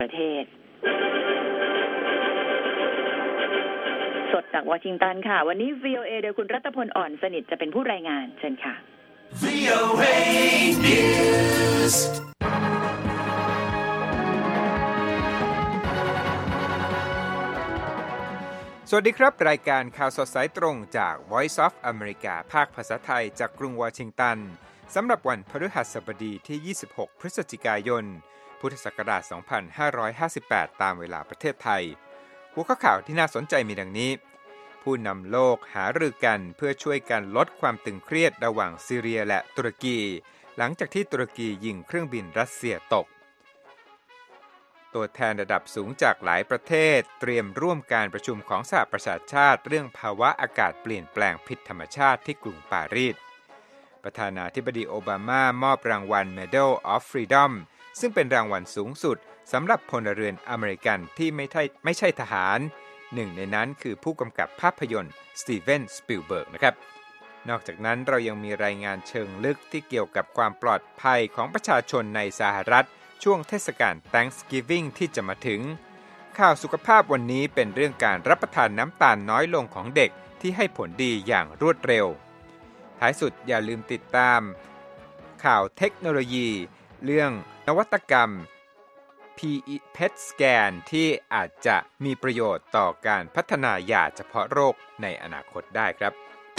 ประเทศสดจากวอชิงตันค่ะวันนี้ VOA โดยคุณรัตพลอ่อนสนิทจะเป็นผู้รายงานเชิญค่ะ VOA News สวัสดีครับรายการข่าวสดสายตรงจาก Voice of America ภาคภาษาไทยจากกรุงวอชิงตันสำหรับวันพฤหัสบดีที่26พฤศจิกายนพุทธศักราช2558ตามเวลาประเทศไทยหัวข้อข่าวที่น่าสนใจมีดังนี้ผู้นำโลกหารือกันเพื่อช่วยกันลดความตึงเครียดระหว่างซีเรียและตุรกีหลังจากที่ตุรกียิงเครื่องบินรัสเซียตกตัวแทนระดับสูงจากหลายประเทศเตรียมร่วมการประชุมของสหประชาชาติเรื่องภาวะอากาศเปลี่ยนแปลงผิดธรรมชาติที่กรุงปารีสประธานาธิบดีโอบามามอบรางวัล Medal of Freedom ซึ่งเป็นรางวัลสูงสุดสำหรับพลเรือนอเมริกันที่ไม่ใช่ทหารหนึ่งในนั้นคือผู้กำกับภาพยนตร์สตีเวนสปิลเบิร์กนะครับนอกจากนั้นเรายังมีรายงานเชิงลึกที่เกี่ยวกับความปลอดภัยของประชาชนในสหรัฐช่วงเทศกาล Thanksgiving ที่จะมาถึงข่าวสุขภาพวันนี้เป็นเรื่องการรับประทานน้ำตาลน้อยลงของเด็กที่ให้ผลดีอย่างรวดเร็วท้ายสุดอย่าลืมติดตามข่าวเทคโนโลยีเรื่องนวัตกรรม PET Scan ที่อาจจะมีประโยชน์ต่อการพัฒนายาเฉพาะโรคในอนาคตได้ครับ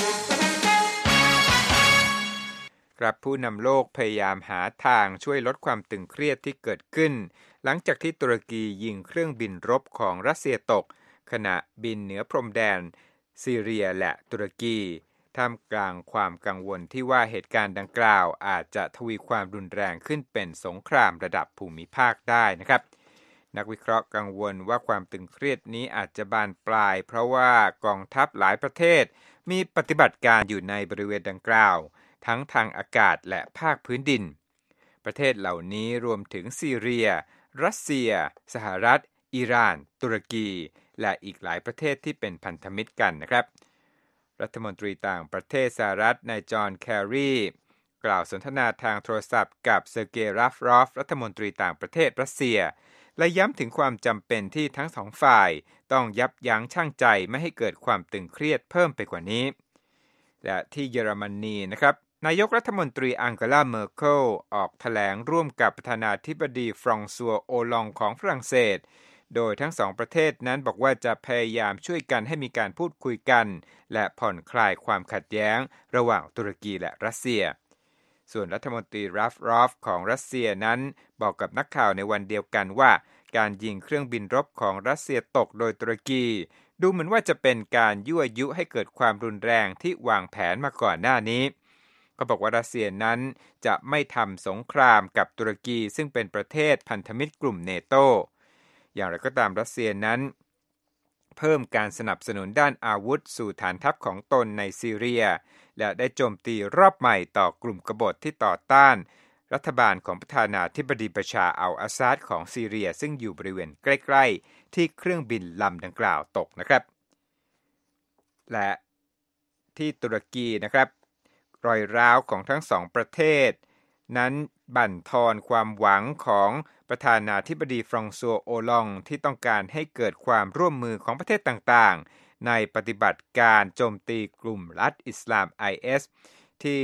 ผู้นำโลกพยายามหาทางช่วยลดความตึงเครียดที่เกิดขึ้นหลังจากที่ตุรกียิงเครื่องบินรบของรัสเซียตกขณะบินเหนือพรมแดนซีเรียและตุรกีท่ามกลางความกังวลที่ว่าเหตุการณ์ดังกล่าวอาจจะทวีความรุนแรงขึ้นเป็นสงครามระดับภูมิภาคได้นะครับนักวิเคราะห์กังวลว่าความตึงเครียดนี้อาจจะบานปลายเพราะว่ากองทัพหลายประเทศมีปฏิบัติการอยู่ในบริเวณดังกล่าวทั้งทางอากาศและภาคพื้นดินประเทศเหล่านี้รวมถึงซีเรียรัสเซียสหรัฐอิหร่านตุรกีและอีกหลายประเทศที่เป็นพันธมิตรกันนะครับรัฐมนตรีต่างประเทศสหรัฐนายจอห์นแครีกล่าวสนทนาทางโทรศัพท์กับเซอร์เกย์ราฟรอฟรัฐมนตรีต่างประเทศรัสเซียและย้ำถึงความจำเป็นที่ทั้งสองฝ่ายต้องยับยั้งชั่งใจไม่ให้เกิดความตึงเครียดเพิ่มไปกว่านี้และที่เยอรมนีนะครับนายกรัฐมนตรีอังเกลาเมอร์เคิลออกแถลงร่วมกับประธานาธิบดีฟรองซัวโอลองของฝรั่งเศสโดยทั้งสองประเทศนั้นบอกว่าจะพยายามช่วยกันให้มีการพูดคุยกันและผ่อนคลายความขัดแย้งระหว่างตุรกีและรัสเซียส่วนรัฐมนตรีราฟรอฟของรัสเซียนั้นบอกกับนักข่าวในวันเดียวกันว่าการยิงเครื่องบินรบของรัสเซียตกโดยตุรกีดูเหมือนว่าจะเป็นการยั่วยุให้เกิดความรุนแรงที่วางแผนมาก่อนหน้านี้เขาบอกว่ารัสเซียนั้นจะไม่ทำสงครามกับตุรกีซึ่งเป็นประเทศพันธมิตรกลุ่มเนโตอย่างไรก็ตามรัสเซียนั้นเพิ่มการสนับสนุนด้านอาวุธสู่ฐานทัพของตนในซีเรียและได้โจมตีรอบใหม่ต่อกลุ่มกบฏที่ต่อต้านรัฐบาลของประธานาธิบดีบัชาร์อัลอาซาดของซีเรียซึ่งอยู่บริเวณใกล้ๆที่เครื่องบินลำดังกล่าวตกนะครับและที่ตุรกีนะครับรอยร้าวของทั้งสองประเทศนั้นบั่นทอนความหวังของประธานาธิบดีฟรองซัวโอลองที่ต้องการให้เกิดความร่วมมือของประเทศต่างๆในปฏิบัติการโจมตีกลุ่มรัฐอิสลาม IS ที่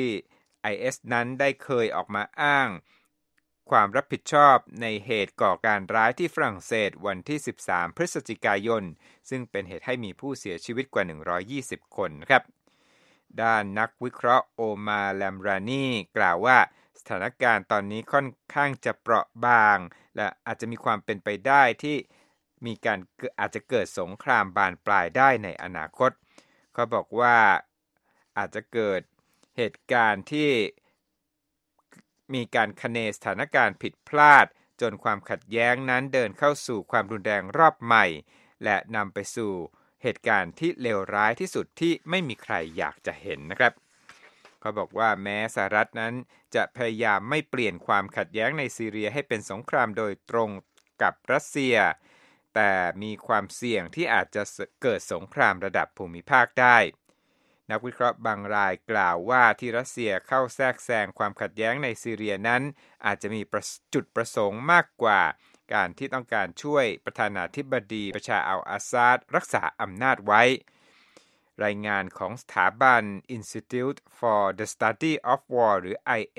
IS นั้นได้เคยออกมาอ้างความรับผิดชอบในเหตุก่อการร้ายที่ฝรั่งเศสวันที่13พฤศจิกายนซึ่งเป็นเหตุให้มีผู้เสียชีวิตกว่า120คนครับด้านนักวิเคราะห์โอมาแลมรานีกล่าวว่าสถานการณ์ตอนนี้ค่อนข้างจะเปราะบางและอาจจะมีความเป็นไปได้ที่อาจจะเกิดสงครามบานปลายได้ในอนาคตเขาบอกว่าอาจจะเกิดเหตุการณ์ที่มีการคะเนสถานการณ์ผิดพลาดจนความขัดแย้งนั้นเดินเข้าสู่ความรุนแรงรอบใหม่และนำไปสู่เหตุการณ์ที่เลวร้ายที่สุดที่ไม่มีใครอยากจะเห็นนะครับเขาบอกว่าแม้สหรัฐนั้นจะพยายามไม่เปลี่ยนความขัดแย้งในซีเรียให้เป็นสงครามโดยตรงกับรัสเซียแต่มีความเสี่ยงที่อาจจะเกิดสงครามระดับภูมิภาคได้นักวิเคราะห์บางรายกล่าวว่าที่รัสเซียเข้าแทรกแซงความขัดแย้งในซีเรียนั้นอาจจะมีจุดประสงค์มากกว่าการที่ต้องการช่วยประธานาธิบดีบัชาร์ อัล อาซาดรักษาอำนาจไว้รายงานของสถาบัน Institute for the Study of War หรือ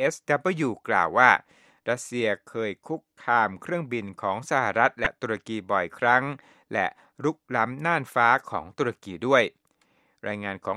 ISW กล่าวว่ารัสเซียเคยคุกคามเครื่องบินของสหรัฐและตุรกีบ่อยครั้งและรุกล้ำน่านฟ้าของตุรกีด้วยรายงานของ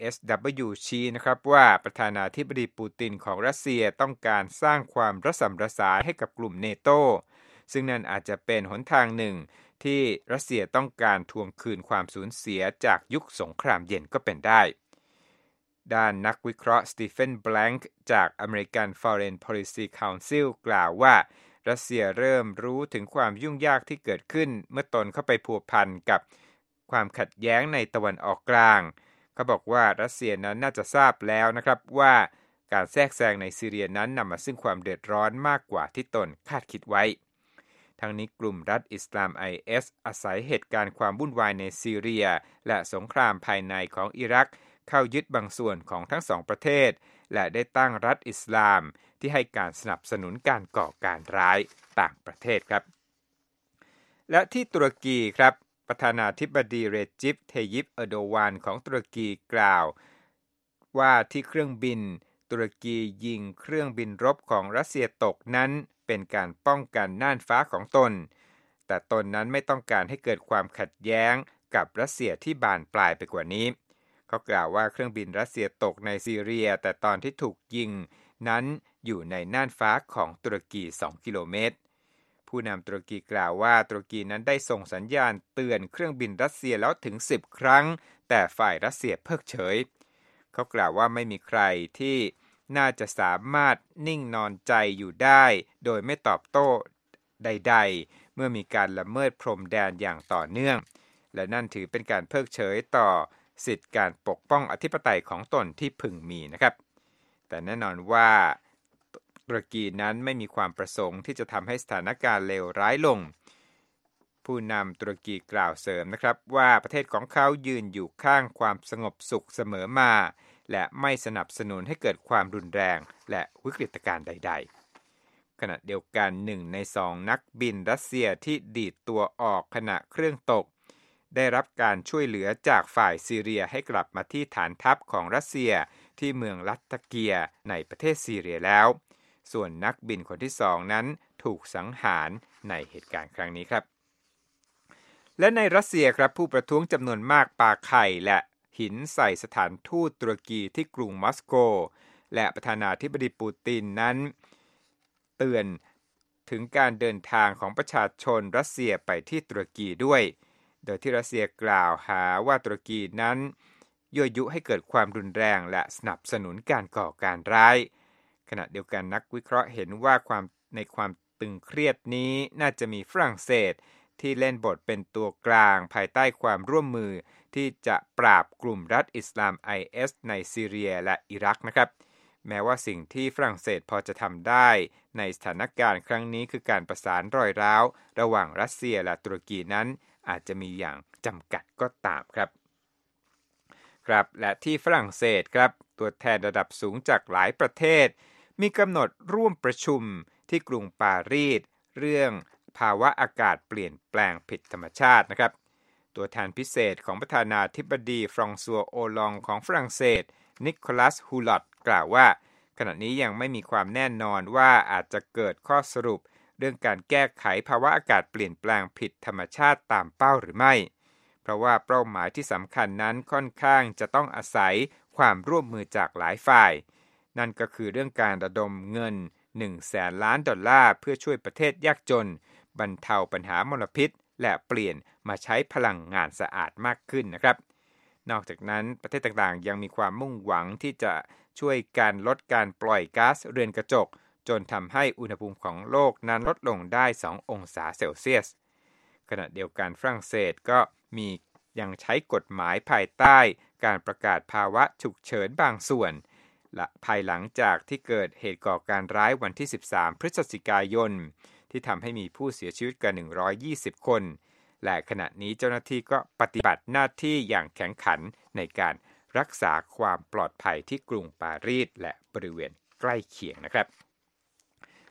ISW ชี้นะครับว่าประธานาธิบดีปูตินของรัสเซียต้องการสร้างความระส่ำระสายให้กับกลุ่มเนโตซึ่งนั่นอาจจะเป็นหนทางหนึ่งที่รัสเซียต้องการทวงคืนความสูญเสียจากยุคสงครามเย็นก็เป็นได้ด้านนักวิเคราะห์สตีเฟน แบลงค์จาก American Foreign Policy Council กล่าวว่ารัสเซียเริ่มรู้ถึงความยุ่งยากที่เกิดขึ้นเมื่อตนเข้าไปพัวพันกับความขัดแย้งในตะวันออกกลางเขาบอกว่ารัสเซียนั้นน่าจะทราบแล้วนะครับว่าการแทรกแซงในซีเรียนั้นนำมาซึ่งความเดือดร้อนมากกว่าที่ตนคาดคิดไว้ทั้งนี้กลุ่มรัฐอิสลาม IS อาศัยเหตุการณ์ความวุ่นวายในซีเรียและสงครามภายในของอิรักเข้ายึดบางส่วนของทั้งสองประเทศและได้ตั้งรัฐอิสลามที่ให้การสนับสนุนการก่อการร้ายต่างประเทศครับและที่ตุรกีครับประธานาธิบดีเรจิป เทยิป เออร์โดวานของตุรกีกล่าวว่าที่เครื่องบินตุรกียิงเครื่องบินรบของรัสเซียตกนั้นเป็นการป้องกันน่านฟ้าของตนแต่ตนนั้นไม่ต้องการให้เกิดความขัดแย้งกับรัสเซียที่บานปลายไปกว่านี้เขากล่าวว่าเครื่องบินรัสเซียตกในซีเรียแต่ตอนที่ถูกยิงนั้นอยู่ในน่านฟ้าของตุรกี2กิโลเมตรผู้นำตุรกีกล่าวว่าตุรกีนั้นได้ส่งสัญญาณเตือนเครื่องบินรัสเซียแล้วถึง10ครั้งแต่ฝ่ายรัสเซียเพิกเฉยเขากล่าวว่าไม่มีใครที่น่าจะสามารถนิ่งนอนใจอยู่ได้โดยไม่ตอบโต้ใดๆเมื่อมีการละเมิดพรมแดนอย่างต่อเนื่องและนั่นถือเป็นการเพิกเฉยต่อสิทธิการปกป้องอธิปไตยของตนที่พึงมีนะครับแต่แน่นอนว่าตุรกีนั้นไม่มีความประสงค์ที่จะทำให้สถานการณ์เลวร้ายลงผู้นำตุรกีกล่าวเสริมนะครับว่าประเทศของเขายืนอยู่ข้างความสงบสุขเสมอมาและไม่สนับสนุนให้เกิดความรุนแรงและวิกฤตการณ์ใดๆขณะเดียวกัน1 ใน 2นักบินรัสเซียที่ดีดตัวออกขณะเครื่องตกได้รับการช่วยเหลือจากฝ่ายซีเรียให้กลับมาที่ฐานทัพของรัสเซียที่เมืองลัตตาเกียในประเทศซีเรียแล้วส่วนนักบินคนที่2นั้นถูกสังหารในเหตุการณ์ครั้งนี้ครับและในรัสเซียครับผู้ประท้วงจำนวนมากปาไข่และหินใส่สถานทูตตุรกีที่กรุงมอสโกและประธานาธิบดีปูตินนั้นเตือนถึงการเดินทางของประชาชนรัสเซียไปที่ตุรกีด้วยโดยที่รัสเซียกล่าวหาว่าตุรกีนั้นยั่วยุให้เกิดความรุนแรงและสนับสนุนการก่อการร้ายขณะเดียวกันนักวิเคราะห์เห็นว่าในความตึงเครียดนี้น่าจะมีฝรั่งเศสที่เล่นบทเป็นตัวกลางภายใต้ความร่วมมือที่จะปราบกลุ่มรัฐอิสลาม IS ในซีเรียและอิรักนะครับแม้ว่าสิ่งที่ฝรั่งเศสพอจะทำได้ในสถานการณ์ครั้งนี้คือการประสานรอยร้าวระหว่างรัสเซียและตุรกีนั้นอาจจะมีอย่างจำกัดก็ตามครับและที่ฝรั่งเศสครับตัวแทนระดับสูงจากหลายประเทศมีกำหนดร่วมประชุมที่กรุงปารีสเรื่องภาวะอากาศเปลี่ยนแปลงผิดธรรมชาตินะครับตัวแทนพิเศษของประธานาธิบดีฟรองซัวโอลองของฝรั่งเศสนิโคลัสฮูลอตกล่าวว่าขณะนี้ยังไม่มีความแน่นอนว่าอาจจะเกิดข้อสรุปเรื่องการแก้ไขภาวะอากาศเปลี่ยนแปลงผิดธรรมชาติตามเป้าหรือไม่เพราะว่าเป้าหมายที่สำคัญนั้นค่อนข้างจะต้องอาศัยความร่วมมือจากหลายฝ่ายนั่นก็คือเรื่องการระดมเงิน$100,000 ล้านเพื่อช่วยประเทศยากจนบรรเทาปัญหามลพิษและเปลี่ยนมาใช้พลังงานสะอาดมากขึ้นนะครับนอกจากนั้นประเทศต่างๆยังมีความมุ่งหวังที่จะช่วยการลดการปล่อยก๊าซเรือนกระจกจนทำให้อุณหภูมิของโลกนั้นลดลงได้2 องศาเซลเซียสขณะเดียวกันฝรั่งเศสก็ยังใช้กฎหมายภายใต้การประกาศภาวะฉุกเฉินบางส่วนและภายหลังจากที่เกิดเหตุก่อการร้ายวันที่13พฤศจิกายนที่ทำให้มีผู้เสียชีวิตกว่า120คนและขณะนี้เจ้าหน้าที่ก็ปฏิบัติหน้าที่อย่างแข็งขันในการรักษาความปลอดภัยที่กรุงปารีสและบริเวณใกล้เคียงนะครับ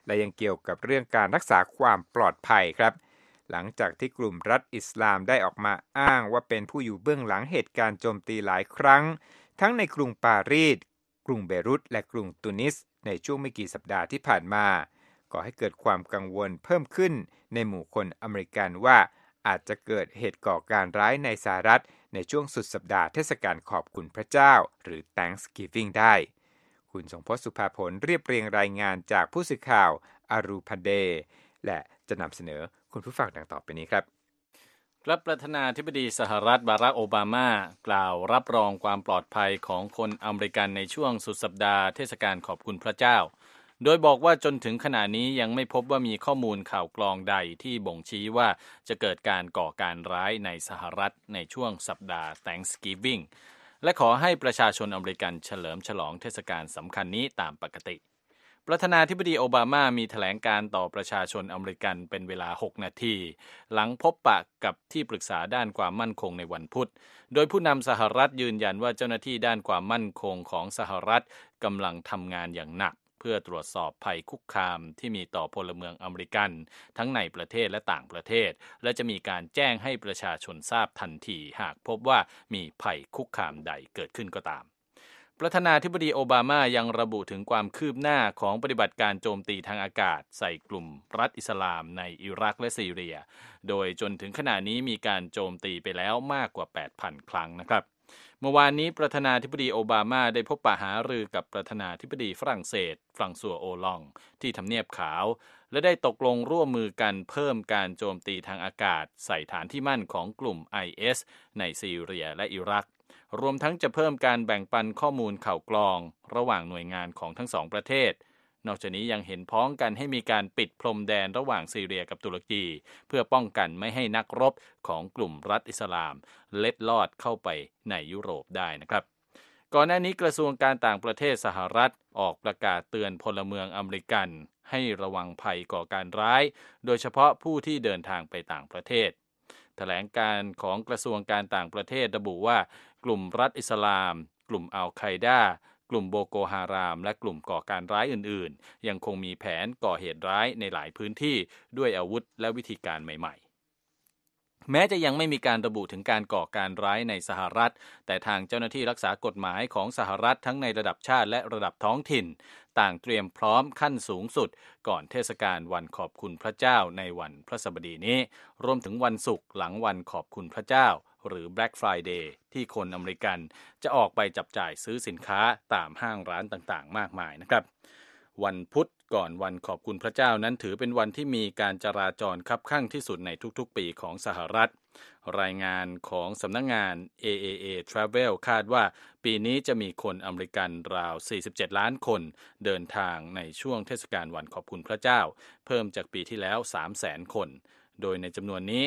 และยังเกี่ยวกับเรื่องการรักษาความปลอดภัยครับหลังจากที่กลุ่มรัฐอิสลามได้ออกมาอ้างว่าเป็นผู้อยู่เบื้องหลังเหตุการณ์โจมตีหลายครั้งทั้งในกรุงปารีสกรุงเบรุตและกรุงตูนิสในช่วงไม่กี่สัปดาห์ที่ผ่านมาก่อให้เกิดความกังวลเพิ่มขึ้นในหมู่คนอเมริกันว่าอาจจะเกิดเหตุก่อการร้ายในสหรัฐในช่วงสุดสัปดาห์เทศกาลขอบคุณพระเจ้าหรือ Thanksgiving ได้คุณทรงพจน์สุภาผลเรียบเรียงรายงานจากผู้สื่อข่าวอารูพาเดและจะนำเสนอคุณผู้ฟังดังต่อไปนี้ครับประธานาธิบดีสหรัฐบารักโอบามากล่าวรับรองความปลอดภัยของคนอเมริกันในช่วงสุดสัปดาห์เทศกาลขอบคุณพระเจ้าโดยบอกว่าจนถึงขณะนี้ยังไม่พบว่ามีข้อมูลข่าวกรองใดที่บ่งชี้ว่าจะเกิดการก่อการร้ายในสหรัฐในช่วงสัปดาห์ Thanksgiving และขอให้ประชาชนอเมริกันเฉลิมฉลองเทศกาลสำคัญนี้ตามปกติประธานาธิบดีโอบามามีแถลงการต่อประชาชนอเมริกันเป็นเวลา6นาทีหลังพบปะกับที่ปรึกษาด้านความมั่นคงในวันพุธโดยผู้นำสหรัฐยืนยันว่าเจ้าหน้าที่ด้านความมั่นคงของสหรัฐกำลังทำงานอย่างหนักเพื่อตรวจสอบภัยคุกคามที่มีต่อพลเมืองอเมริกันทั้งในประเทศและต่างประเทศและจะมีการแจ้งให้ประชาชนทราบทันทีหากพบว่ามีภัยคุกคามใดเกิดขึ้นก็ตามประธานาธิบดีโอบามายังระบุถึงความคืบหน้าของปฏิบัติการโจมตีทางอากาศใส่กลุ่มรัฐอิสลามในอิรักและซีเรียโดยจนถึงขณะนี้มีการโจมตีไปแล้วมากกว่า 8,000 ครั้งนะครับเมื่อวานนี้ประธานาธิบดีโอบามาได้พบปะหารือกับประธานาธิบดีฝรั่งเศสฟรังซัวโอลองที่ทำเนียบขาวและได้ตกลงร่วมมือกันเพิ่มการโจมตีทางอากาศใส่ฐานที่มั่นของกลุ่ม IS ในซีเรียและอิรักรวมทั้งจะเพิ่มการแบ่งปันข้อมูลข่าวกรองระหว่างหน่วยงานของทั้งสองประเทศนอกจากนี้ยังเห็นพ้องกันให้มีการปิดพรมแดนระหว่างซีเรียกับตุรกีเพื่อป้องกันไม่ให้นักรบของกลุ่มรัฐอิสลามเล็ดลอดเข้าไปในยุโรปได้นะครับก่อนหน้านี้กระทรวงการต่างประเทศสหรัฐออกประกาศเตือนพลเมืองอเมริกันให้ระวังภัยก่อการร้ายโดยเฉพาะผู้ที่เดินทางไปต่างประเทศแถลงการของกระทรวงการต่างประเทศระบุว่ากลุ่มรัฐอิสลามกลุ่มอัลไคดากลุ่มโบโกฮารามและกลุ่มก่อการร้ายอื่นๆยังคงมีแผนก่อเหตุร้ายในหลายพื้นที่ด้วยอาวุธและวิธีการใหม่ๆแม้จะยังไม่มีการระบุถึงการก่อการร้ายในสหรัฐแต่ทางเจ้าหน้าที่รักษากฎหมายของสหรัฐทั้งในระดับชาติและระดับท้องถิ่นต่างเตรียมพร้อมขั้นสูงสุดก่อนเทศกาลวันขอบคุณพระเจ้าในวันพฤหัสบดีนี้รวมถึงวันศุกร์หลังวันขอบคุณพระเจ้าหรือ Black Friday ที่คนอเมริกันจะออกไปจับจ่ายซื้อสินค้าตามห้างร้านต่างๆมากมายนะครับวันพุธก่อนวันขอบคุณพระเจ้านั้นถือเป็นวันที่มีการจราจรคับคั่งที่สุดในทุกๆปีของสหรัฐรายงานของสำนักงาน AAA Travel คาดว่าปีนี้จะมีคนอเมริกันราว47ล้านคนเดินทางในช่วงเทศกาลวันขอบคุณพระเจ้าเพิ่มจากปีที่แล้ว 300,000 คนโดยในจำนวนนี้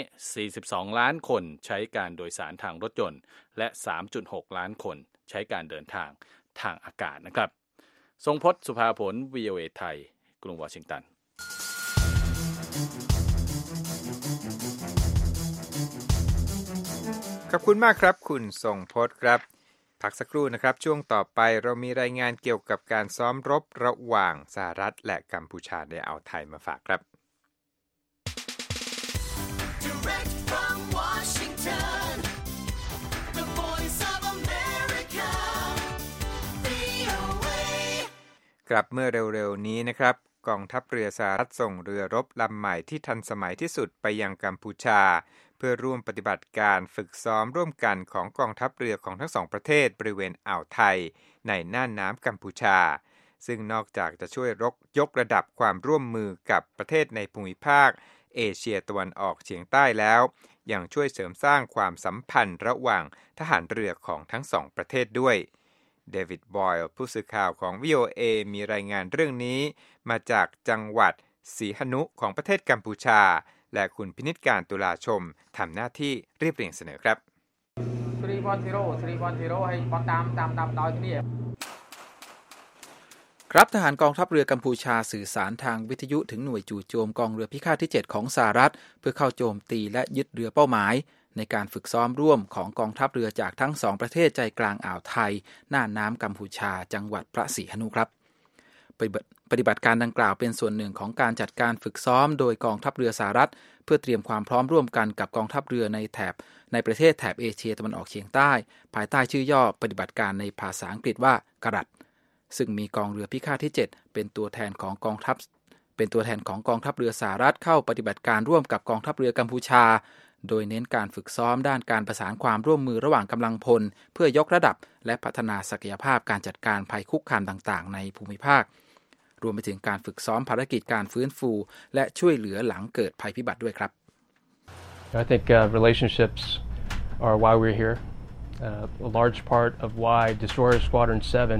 42ล้านคนใช้การโดยสารทางรถยนต์และ 3.6 ล้านคนใช้การเดินทางทางอากาศนะครับทรงพจน์สุภาผล VOA ไทยกรุงวอชิงตันขอบคุณมากครับคุณทรงพจน์ครับพักสักครู่นะครับช่วงต่อไปเรามีรายงานเกี่ยวกับการซ้อมรบระหว่างสหรัฐและกัมพูชาในอ่าวไทยมาฝากครับกลับเมื่อเร็วๆนี้นะครับกองทัพเรือสหรัฐส่งเรือรบลำใหม่ที่ทันสมัยที่สุดไปยังกัมพูชาเพื่อร่วมปฏิบัติการฝึกซ้อมร่วมกันของกองทัพเรือของทั้งสองประเทศบริเวณอ่าวไทยในน่านน้ำกัมพูชาซึ่งนอกจากจะช่วยยกระดับความร่วมมือกับประเทศในภูมิภาคเอเชียตะวันออกเฉียงใต้แล้วยังช่วยเสริมสร้างความสัมพันธ์ระหว่างทหารเรือของทั้งสองประเทศด้วยเดวิดบอยล์ผู้สื่อข่าวของ VOA มีรายงานเรื่องนี้มาจากจังหวัดสีหนุของประเทศกัมพูชาและคุณพินิจการตุลาชมทำหน้าที่เรียบเรียงเสนอครับครับทหารกองทัพเรือกัมพูชาสื่อสารทางวิทยุถึงหน่วยจู่โจมกองเรือพิฆาตที่7ของสหรัฐเพื่อเข้าโจมตีและยึดเรือเป้าหมายในการฝึกซ้อมร่วมของกองทัพเรือจากทั้งสองประเทศใจกลางอ่าวไทยน่านน้ำกัมพูชาจังหวัดพระศรีหนุครับปฏิบัติการดังกล่าวเป็นส่วนหนึ่งของการจัดการฝึกซ้อมโดยกองทัพเรือสหรัฐเพื่อเตรียมความพร้อมร่วมกันกับกองทัพเรือในประเทศแถบเอเชียตะวันออกเฉียงใต้ภายใต้ชื่อย่อปฏิบัติการในภาษาอังกฤษว่ากรัดซึ่งมีกองเรือพิฆาตที่7เป็นตัวแทนของกองทัพเรือสหรัฐเข้าปฏิบัติการร่วมกับกองทัพเรือกัมพูชาโดยเน้นการฝึกซ้อมด้านการประสานความร่วมมือระหว่างกำลังพลเพื่อยกระดับและพัฒนาศักยภาพการจัดการภัยคุกคามต่างๆในภูมิภาครวมไปถึงการฝึกซ้อมภารกิจการฟื้นฟูและช่วยเหลือหลังเกิดภัยพิบัติด้วยครับ I think relationships are why we're here. A large part of why Destroyer Squadron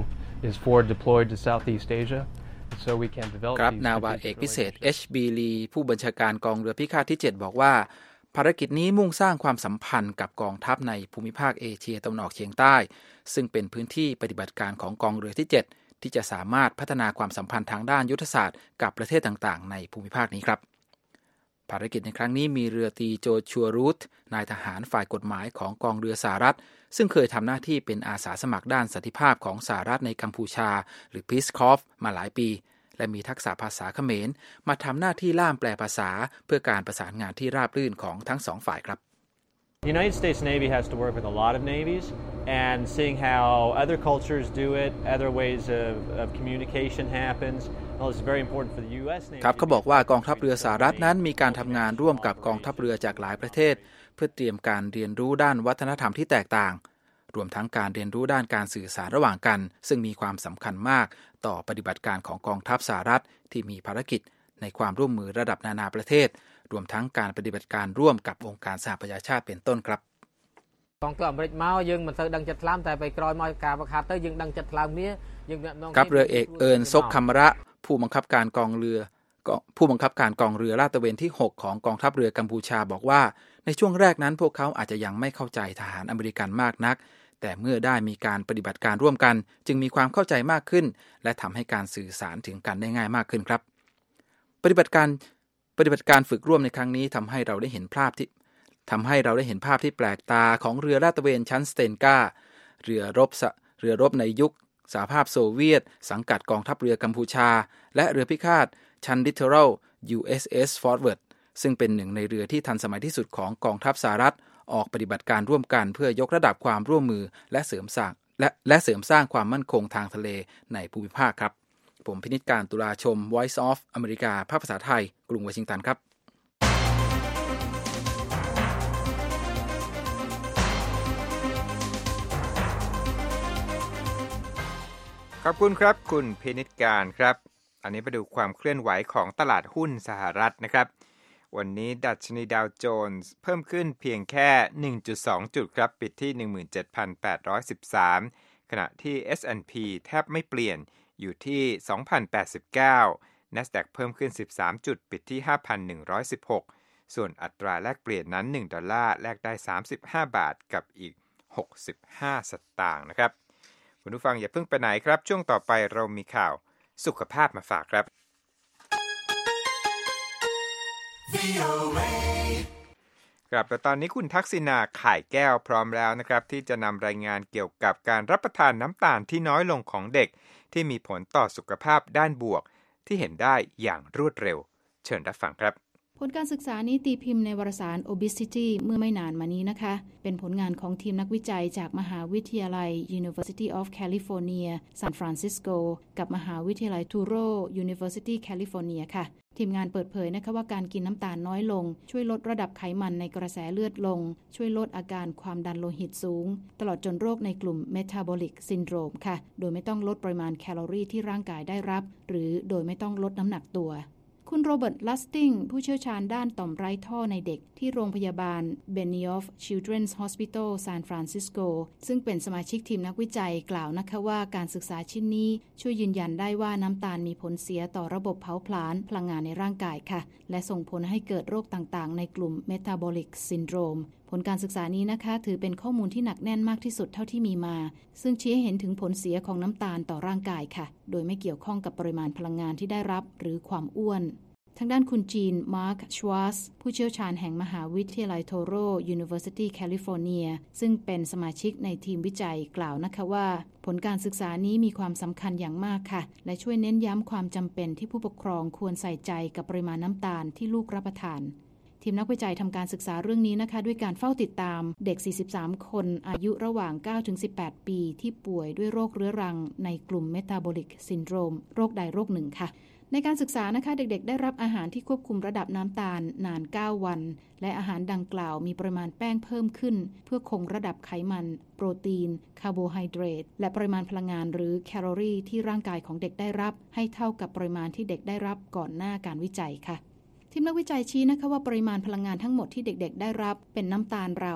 7 is forward deployed to Southeast Asia, so we can develop ครับนาวาเอกพิเศษ H.B. Lee ผู้บัญชาการกองเรือพิฆาตที่7บอกว่าภารกิจนี้มุ่งสร้างความสัมพันธ์กับกองทัพในภูมิภาคเอเชียตะวันออกเฉียงใต้ซึ่งเป็นพื้นที่ปฏิบัติการของกองเรือที่7ที่จะสามารถพัฒนาความสัมพันธ์ทางด้านยุทธศาสตร์กับประเทศต่างๆในภูมิภาคนี้ครับภารกิจในครั้งนี้มีเรือตรีโจชัวรูธนายทหารฝ่ายกฎหมายของกองเรือสหรัฐซึ่งเคยทำหน้าที่เป็นอาสาสมัครด้านสันติภาพของสหรัฐในกัมพูชาหรือ Peace Corps มาหลายปีและมีทักษะภาษาเขมรมาทำหน้าที่ล่ามแปลภาษาเพื่อการประสานงานที่ราบรื่นของทั้งสองฝ่ายครับ The United States Navy has to work with a lot of navies, and seeing how other cultures do it, other ways of communication happens, well, it's very important for the U.S. Navy. ครับเขาบอกว่ากองทัพเรือสหรัฐนั้นมีการทำงานร่วมกับกองทัพเรือจากหลายประเทศเพื่อเตรียมการเรียนรู้ด้านวัฒนธรรมที่แตกต่างรวมทั้งการเรียนรู้ด้านการสื่อสารระหว่างกันซึ่งมีความสำคัญมากต่อปฏิบัติการของกองทัพสหรัฐที่มีภารกิจในความร่วมมือระดับนานาประเทศรวมทั้งการปฏิบัติการร่วมกับองค์การสหประชาชาติเป็นต้นครับกองทัพอเมริกาយើងមិនសូវដឹងចិត្តថ្លើមតែไปក្រោយមកការប្រកាសទៅយើងដឹងចិត្តថ្លើមគ្នាយើងครับเรือเอกเอิญซกคำระผู้บังคับการกองเรือลาดตระเวนที่6ของกองทัพเรือกัมพูชาบอกว่าในช่วงแรกนั้นพวกเขาอาจจะยังไม่เข้าใจทหารอเมริกันมากนักแต่เมื่อได้มีการปฏิบัติการร่วมกันจึงมีความเข้าใจมากขึ้นและทำให้การสื่อสารถึงกันได้ง่ายมากขึ้นครับปฏิบัติการฝึกร่วมในครั้งนี้ทำให้เราได้เห็นภาพที่แปลกตาของเรือลาดตระเวนชั้นสเตนกาเรือรบในยุคสหภาพโซเวียตสังกัดกองทัพเรือกัมพูชาและเรือพิฆาตชั้น Littoral USS Forward ซึ่งเป็นหนึ่งในเรือที่ทันสมัยที่สุดของกองทัพสหรัฐออกปฏิบัติการร่วมกันเพื่อยกระดับความร่วมมือและเสริมสร้างความมั่นคงทางทะเลในภูมิภาคครับผมพินิจการตุลาชม Voice of America ภาคภาษาไทยกรุงวอชิงตันครับขอบคุณครับคุณพินิจการครับอันนี้ไปดูความเคลื่อนไหวของตลาดหุ้นสหรัฐนะครับวันนี้ดัชนีดาวโจนส์เพิ่มขึ้นเพียงแค่ 1.2 จุดครับปิดที่ 17,813 ขณะที่ S&P แทบไม่เปลี่ยนอยู่ที่ 2,089 NASDAQ เพิ่มขึ้น13จุดปิดที่ 5,116 ส่วนอัตราแลกเปลี่ยนนั้น$1แลกได้35บาทกับอีก65สตางค์นะครับคุณผู้ฟังอย่าเพิ่งไปไหนครับช่วงต่อไปเรามีข่าวสุขภาพมาฝากครับครับแต่ตอนนี้คุณทักษิณาข่ายแก้วพร้อมแล้วนะครับที่จะนำรายงานเกี่ยวกับการรับประทานน้ำตาลที่น้อยลงของเด็กที่มีผลต่อสุขภาพด้านบวกที่เห็นได้อย่างรวดเร็วเชิญรับฟังครับผลการศึกษานี้ตีพิมพ์ในวารสาร Obesity เมื่อไม่นานมานี้นะคะเป็นผลงานของทีมนักวิจัยจากมหาวิทยาลัย University of California San Francisco กับมหาวิทยาลัย Touro University California ค่ะทีมงานเปิดเผยนะคะว่าการกินน้ำตาลน้อยลงช่วยลดระดับไขมันในกระแสเลือดลงช่วยลดอาการความดันโลหิตสูงตลอดจนโรคในกลุ่ม Metabolic Syndrome ค่ะโดยไม่ต้องลดปริมาณแคลอรี่ที่ร่างกายได้รับหรือโดยไม่ต้องลดน้ำหนักตัวคุณโรเบิร์ต ลัสติงผู้เชี่ยวชาญด้านต่อมไร้ท่อในเด็กที่โรงพยาบาล Benioff Children's Hospital San Francisco ซึ่งเป็นสมาชิกทีมนักวิจัยกล่าวนะคะว่าการศึกษาชิ้นนี้ช่วยยืนยันได้ว่าน้ำตาลมีผลเสียต่อระบบเผาผลาญพลังงานในร่างกายค่ะและส่งผลให้เกิดโรคต่างๆในกลุ่ม Metabolic Syndrome ผลการศึกษานี้นะคะถือเป็นข้อมูลที่หนักแน่นมากที่สุดเท่าที่มีมาซึ่งชี้ให้เห็นถึงผลเสียของน้ำตาลต่อร่างกายค่ะโดยไม่เกี่ยวข้องกับปริมาณพลังงานที่ได้รับหรือความอ้วนทางด้านคุณจีนมาร์คชวาสผู้เชี่ยวชาญแห่งมหาวิทยาลัยโทโร University California ซึ่งเป็นสมาชิกในทีมวิจัยกล่าวนะคะว่าผลการศึกษานี้มีความสำคัญอย่างมากค่ะและช่วยเน้นย้ำความจำเป็นที่ผู้ปกครองควรใส่ใจกับปริมาณน้ำตาลที่ลูกรับประทานทีมนักวิจัยทำการศึกษาเรื่องนี้นะคะด้วยการเฝ้าติดตามเด็ก43คนอายุระหว่าง 9-18 ปีที่ป่วยด้วยโรคเรื้อรังในกลุ่มเมตาบอลิกซินโดรมโรคใดโรคหนึ่งค่ะในการศึกษานะคะเด็กๆได้รับอาหารที่ควบคุมระดับน้ำตาลนาน9วันและอาหารดังกล่าวมีปริมาณแป้งเพิ่มขึ้นเพื่อคงระดับไขมันโปรตีนคาร์โบไฮเดรตและปริมาณพลังงานหรือแคลอรี่ที่ร่างกายของเด็กได้รับให้เท่ากับปริมาณที่เด็กได้รับก่อนหน้าการวิจัยค่ะทีมนักวิจัยชี้นะคะว่าปริมาณพลังงานทั้งหมดที่เด็กๆได้รับเป็นน้ำตาลราว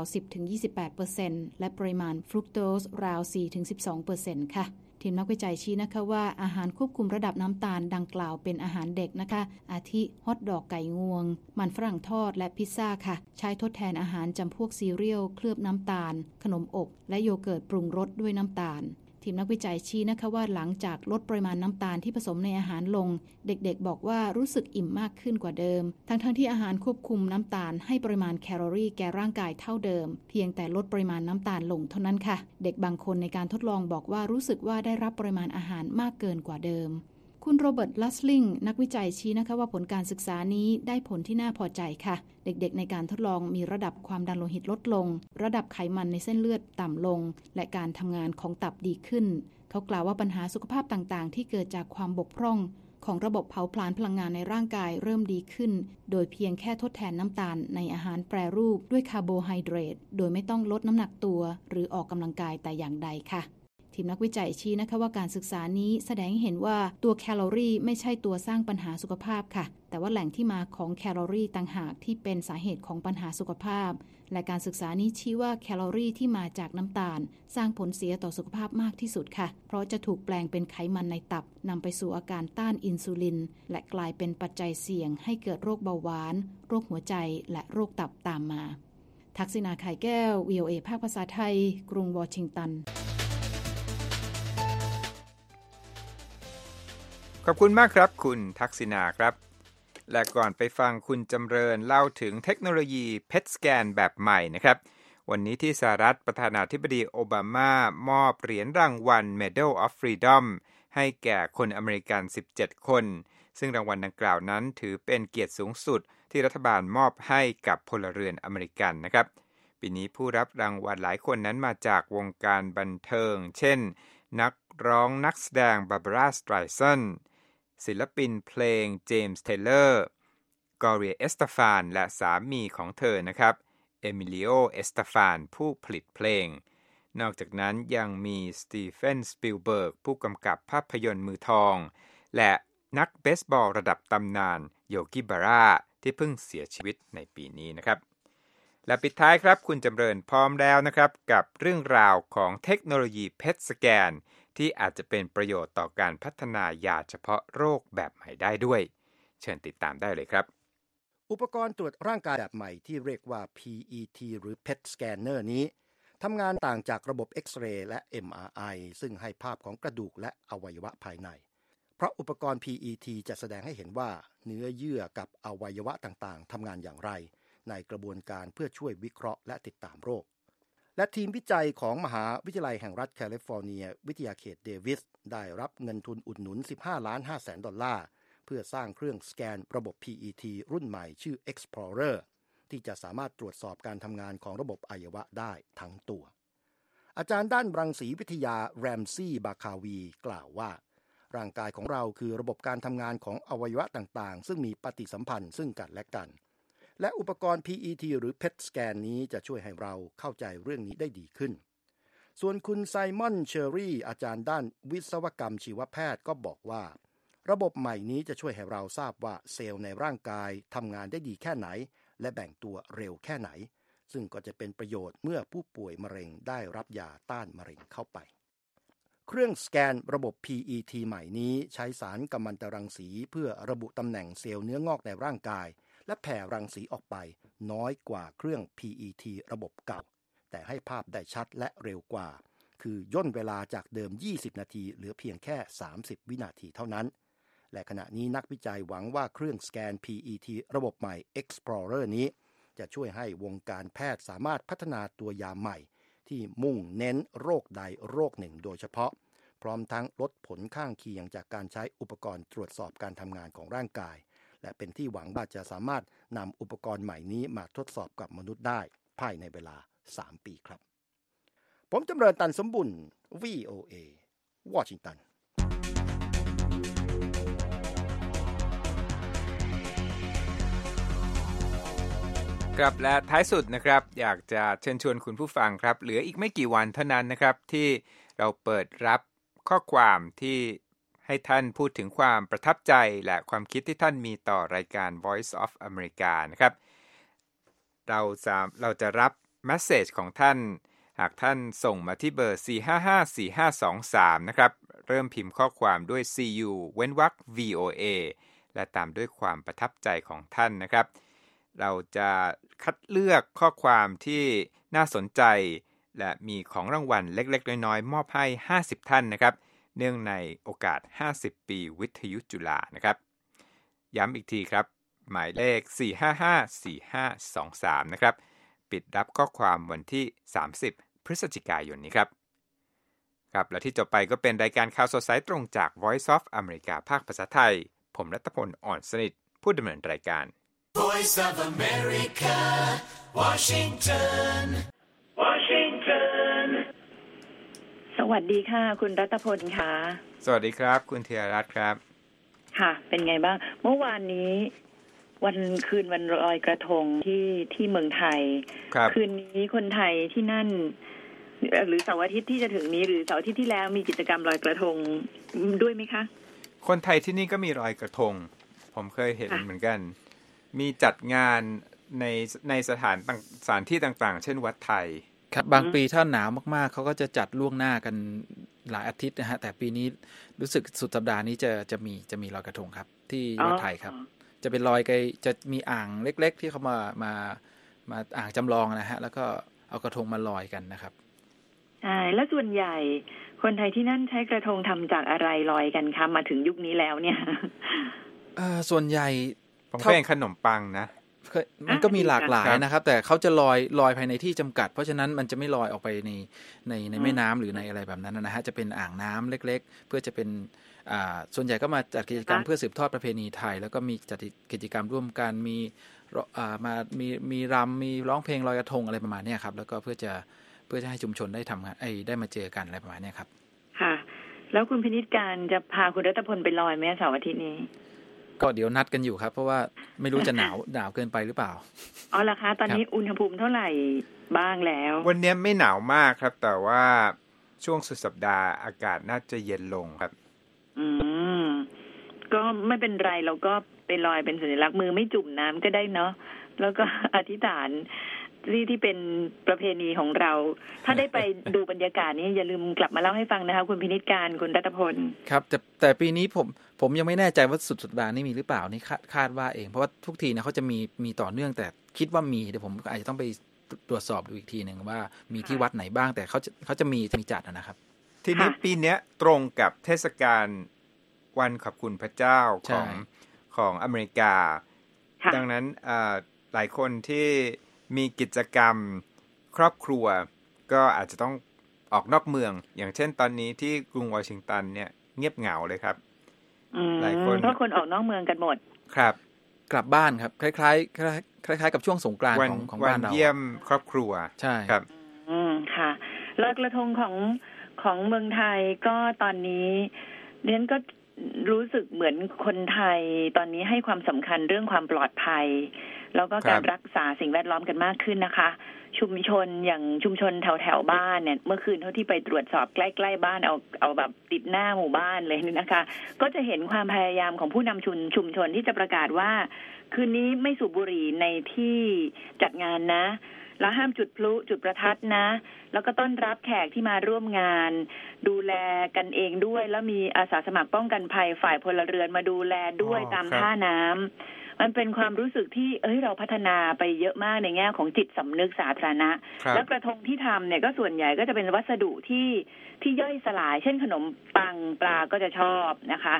10-28% และปริมาณฟรุกโตสราว 4-12% ค่ะทีมนักวิจัยชี้นะคะว่าอาหารควบคุมระดับน้ำตาลดังกล่าวเป็นอาหารเด็กนะคะอาทิฮอทดอกไก่งวงมันฝรั่งทอดและพิซซ่าค่ะใช้ทดแทนอาหารจำพวกซีเรียลเคลือบน้ำตาลขนมอบและโยเกิร์ตปรุงรสด้วยน้ำตาลทีมนักวิจัยชี้นะคะว่าหลังจากลดปริมาณน้ำตาลที่ผสมในอาหารลงเด็กๆบอกว่ารู้สึกอิ่มมากขึ้นกว่าเดิมทั้งที่อาหารควบคุมน้ำตาลให้ปริมาณแคลอรี่แก่ร่างกายเท่าเดิมเพียงแต่ลดปริมาณน้ำตาลลงเท่านั้นค่ะเด็กบางคนในการทดลองบอกว่ารู้สึกว่าได้รับปริมาณอาหารมากเกินกว่าเดิมคุณโรเบิร์ต ลัสลิงนักวิจัยชี้นะคะว่าผลการศึกษานี้ได้ผลที่น่าพอใจค่ะเด็กๆในการทดลองมีระดับความดันโลหิตลดลงระดับไขมันในเส้นเลือดต่ำลงและการทำงานของตับดีขึ้นเขากล่าวว่าปัญหาสุขภาพต่างๆที่เกิดจากความบกพร่องของระบบเผาผลาญพลังงานในร่างกายเริ่มดีขึ้นโดยเพียงแค่ทดแทนน้ำตาลในอาหารแปรรูปด้วยคาร์โบไฮเดรตโดยไม่ต้องลดน้ำหนักตัวหรือออกกำลังกายแต่อย่างใดค่ะทีมนักวิจัยชี้นะคะว่าการศึกษานี้แสดงให้เห็นว่าตัวแคลอรี่ไม่ใช่ตัวสร้างปัญหาสุขภาพค่ะแต่ว่าแหล่งที่มาของแคลอรี่ต่างหากที่เป็นสาเหตุของปัญหาสุขภาพและการศึกษานี้ชี้ว่าแคลอรี่ที่มาจากน้ำตาลสร้างผลเสียต่อสุขภาพมากที่สุดค่ะเพราะจะถูกแปลงเป็นไขมันในตับนำไปสู่อาการต้านอินซูลินและกลายเป็นปัจจัยเสี่ยงให้เกิดโรคเบาหวานโรคหัวใจและโรคตับตามมาทักษิณา ไข่แก้ว VOA ภาคภาษาไทยกรุงวอชิงตันขอบคุณมากครับคุณทักษิณาครับและก่อนไปฟังคุณจำเริญเล่าถึงเทคโนโลยี PET Scan แบบใหม่นะครับวันนี้ที่สหรัฐประธานาธิบดีโอบามามอบเหรียญรางวัล Medal of Freedom ให้แก่คนอเมริกัน17คนซึ่งรางวัลดังกล่าวนั้นถือเป็นเกียรติสูงสุดที่รัฐบาลมอบให้กับพลเรือนอเมริกันนะครับปีนี้ผู้รับรางวัลหลายคนนั้นมาจากวงการบันเทิงเช่นนักร้องนักแสดงบาร์บาร่า สไตรซันศิลปินเพลงเจมส์ เทย์เลอร์กอเรีย เอสตาฟานและสามีของเธอนะครับเอมิลิโอ เอสตาฟานผู้ผลิตเพลงนอกจากนั้นยังมีสตีเฟน สปิลเบิร์กผู้กำกับภาพยนตร์มือทองและนักเบสบอลระดับตำนานโยกิบาร่าที่เพิ่งเสียชีวิตในปีนี้นะครับและปิดท้ายครับคุณจำเริญพร้อมแล้วนะครับกับเรื่องราวของเทคโนโลยี PET Scanที่อาจจะเป็นประโยชน์ต่อการพัฒนายาเฉพาะโรคแบบใหม่ได้ด้วยเชิญติดตามได้เลยครับอุปกรณ์ตรวจร่างกายแบบใหม่ที่เรียกว่า PET หรือ PET Scanner นี้ทำงานต่างจากระบบเอ็กซเรย์และ MRI ซึ่งให้ภาพของกระดูกและอวัยวะภายในเพราะอุปกรณ์ PET จะแสดงให้เห็นว่าเนื้อเยื่อกับอวัยวะต่างๆทำงานอย่างไรในกระบวนการเพื่อช่วยวิเคราะห์และติดตามโรคและทีมวิจัยของมหาวิทยาลัยแห่งรัฐแคลิฟอร์เนียวิทยาเขตเดวิสได้รับเงินทุนอุดหนุน $15.5 เพื่อสร้างเครื่องสแกนระบบ PET รุ่นใหม่ชื่อ Explorer ที่จะสามารถตรวจสอบการทำงานของระบบอวัยวะได้ทั้งตัวอาจารย์ด้านรังสีวิทยาแรมซี่บาคาวีกล่าวว่าร่างกายของเราคือระบบการทำงานของอวัยวะต่างๆซึ่งมีปฏิสัมพันธ์ซึ่งกันและกันและอุปกรณ์ PET หรือ PET Scan นี้จะช่วยให้เราเข้าใจเรื่องนี้ได้ดีขึ้นส่วนคุณไซมอนเชอรี่อาจารย์ด้านวิศวกรรมชีวแพทย์ก็บอกว่าระบบใหม่นี้จะช่วยให้เราทราบว่าเซลล์ในร่างกายทำงานได้ดีแค่ไหนและแบ่งตัวเร็วแค่ไหนซึ่งก็จะเป็นประโยชน์เมื่อผู้ป่วยมะเร็งได้รับยาต้านมะเร็งเข้าไปเครื่องสแกนระบบ PET ใหม่นี้ใช้สารกัมมันตรังสีเพื่อระบุตำแหน่งเซลล์เนื้องอกในร่างกายและแผ่รังสีออกไปน้อยกว่าเครื่อง PET ระบบเก่าแต่ให้ภาพได้ชัดและเร็วกว่าคือย่นเวลาจากเดิม20นาทีเหลือเพียงแค่30วินาทีเท่านั้นและขณะนี้นักวิจัยหวังว่าเครื่องสแกน PET ระบบใหม่ Explorer นี้จะช่วยให้วงการแพทย์สามารถพัฒนาตัวยาใหม่ที่มุ่งเน้นโรคใดโรคหนึ่งโดยเฉพาะพร้อมทั้งลดผลข้างเคียงจากการใช้อุปกรณ์ตรวจสอบการทำงานของร่างกายและเป็นที่หวังว่าจะสามารถนำอุปกรณ์ใหม่นี้มาทดสอบกับมนุษย์ได้ภายในเวลา3 ปีครับผมจำเริญตันสมบุญ VOA วอชิงตันครับและท้ายสุดนะครับอยากจะเชิญชวนคุณผู้ฟังครับเหลืออีกไม่กี่วันเท่านั้นนะครับที่เราเปิดรับข้อความที่ให้ท่านพูดถึงความประทับใจและความคิดที่ท่านมีต่อรายการ Voice of America นะครับเราจะรับเมสเสจของท่านหากท่านส่งมาที่เบอร์ 4554523 นะครับเริ่มพิมพ์ข้อความด้วย CU เว้นวรรค VOA และตามด้วยความประทับใจของท่านนะครับเราจะคัดเลือกข้อความที่น่าสนใจและมีของรางวัลเล็กๆน้อยๆมอบให้50ท่านนะครับเนื่องในโอกาส50ปีวิทยุจุฬานะครับย้ำอีกทีครับหมายเลข 4554523 นะครับปิดรับข้อความวันที่30พฤศจิกายนนี้ครับครับและที่จบไปก็เป็นรายการข่าวสดสายตรงจาก Voice of America ภาคภาษาไทยผมรัตพลอ่อนสนิทผู้ดำเนินรายการ Voice of America, Washington. สวัสดีค่ะคุณรัตพลค่ะสวัสดีครับคุณธีรรัตน์ครับค่ะเป็นไงบ้างเมื่อวานนี้คืนวันลอยกระทงที่เมืองไทยคืนนี้คนไทยที่นั่นหรือเสาร์อาทิตย์ที่จะถึงนี้หรือเสาร์อาทิตย์ที่แล้วมีกิจกรรมลอยกระทงด้วยไหมคะคนไทยที่นี่ก็มีลอยกระทงผมเคยเห็นเหมือนกันมีจัดงานในสถานที่ต่างๆเช่นวัดไทยครับบางปีถ้าหนาวมากๆเขาก็จะจัดล่วงหน้ากันหลายอาทิตย์นะฮะแต่ปีนี้รู้สึกสุดสัปดาห์นี้จะมีลอยกระทงครับที่วัดไทยครับจะเป็นลอยจะมีอ่างเล็กๆที่เขามาอ่างจำลองนะฮะแล้วก็เอากระทงมาลอยกันนะครับใช่แล้วส่วนใหญ่คนไทยที่นั่นใช้กระทงทำจากอะไรลอยกันคะมาถึงยุคนี้แล้วเนี่ยส่วนใหญ่ผมก็เห็นขนมปังนะมันก็มีหลากหลายนะครับแต่เขาจะลอยภายในที่จำกัดเพราะฉะนั้นมันจะไม่ลอยออกไปในแม่น้ำหรือในอะไรแบบนั้นนะฮะจะเป็นอ่างน้ำเล็กๆเพื่อจะเป็นส่วนใหญ่ก็มาจัดกิจกรรมเพื่อสืบทอดประเพณีไทยแล้วก็มีจัดกิจกรรมร่วมกันมีรำมีร้องเพลงลอยกระทงอะไรประมาณนี้ครับแล้วก็เพื่อจะให้ชุมชนได้ทำงานได้มาเจอกันอะไรประมาณนี้ครับค่ะแล้วคุณพินิจการจะพาคุณรัตพลไปลอยไหมเสาร์อาทิตย์นี้ก็เดี๋ยวนัดกันอยู่ครับเพราะว่าไม่รู้จะหนาวเกินไปหรือเปล่าอ๋อเหรอคะตอนนี้อุณหภูมิเท่าไหร่บ้างแล้ววันนี้ไม่หนาวมากครับแต่ว่าช่วงสุดสัปดาห์อากาศน่าจะเย็นลงครับก็ไม่เป็นไรเราก็ไปลอยเป็นสัญลักษณ์มือไม่จุ่มน้ำก็ได้เนาะแล้วก็อธิษฐานที่เป็นประเพณีของเราถ้าได้ไปดูบรรยากาศนี้อย่าลืมกลับมาเล่าให้ฟังนะคะคุณพินิจการคุณรัตพลครับแต่ปีนี้ผมยังไม่แน่ใจว่าสุดสัปดาห์นี้มีหรือเปล่านี่คาดว่าเองเพราะว่าทุกทีนะเขาจะมีต่อเนื่องแต่คิดว่ามีเดี๋ยวผมอาจจะต้องไปตรวจสอบดูอีกทีนึงว่ามีที่วัดไหนบ้างแต่เขาจะมีจัดนะครับทีนี้ปีนี้ตรงกับเทศกาลวันขอบคุณพระเจ้าของอเมริกาดังนั้นหลายคนที่มีกิจกรรมครอบครัวก็อาจจะต้องออกนอกเมืองอย่างเช่นตอนนี้ที่กรุงวอชิงตันเนี่ยเงียบเหงาเลยครับหลายคนเพราะคนออกนอกเมืองกันหมดครับกลับบ้านครับคล้ายๆกับช่วงสงกรานต์ของบ้านเราเยี่ยมครอบครัวใช่ครับค่ะลอยกระทงของเมืองไทยก็ตอนนี้เรียนก็รู้สึกเหมือนคนไทยตอนนี้ให้ความสำคัญเรื่องความปลอดภัยแล้วก็การรักษาสิ่งแวดล้อมกันมากขึ้นนะคะชุมชนอย่างชุมชนแถวบ้านเนี่ยเมื่อคืนเท่าที่ไปตรวจสอบใกล้ๆบ้านเอาแบบติดหน้าหมู่บ้านเลยนี่นะคะก็จะเห็นความพยายามของผู้นำชุมชนที่จะประกาศว่าคืนนี้ไม่สูบบุหรี่ในที่จัดงานนะแล้วห้ามจุดพลุจุดประทัดนะแล้วก็ต้อนรับแขกที่มาร่วมงานดูแลกันเองด้วยแล้วมีอาสาสมัครป้องกันภัยฝ่ายพลเรือนมาดูแลด้วยตามท่าน้ำมันเป็นความรู้สึกที่เราพัฒนาไปเยอะมากในแง่ของจิตสำนึกสาธารณะแล้วกระทงที่ทำเนี่ยก็ส่วนใหญ่ก็จะเป็นวัสดุที่ย่อยสลายเช่นขนมปังปลาก็จะชอบนะคะ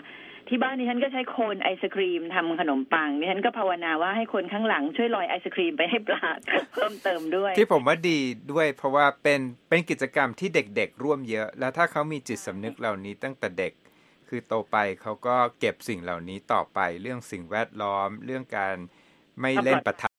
ที่บ้านดิฉันก็ใช้โคนไอศครีมทำขนมปังดิฉันก็ภาวนาว่าให้คนข้างหลังช่วยลอยไอศครีมไปให้ปลาเพิ่มเติมด้วยที่ผมว่าดีด้วยเพราะว่าเป็นกิจกรรมที่เด็กๆร่วมเยอะแล้วถ้าเขามีจิตสำนึกเหล่านี้ตั้งแต่เด็กคือโตไปเขาก็เก็บสิ่งเหล่านี้ต่อไปเรื่องสิ่งแวดล้อมเรื่องการไม่เล่นปะทะ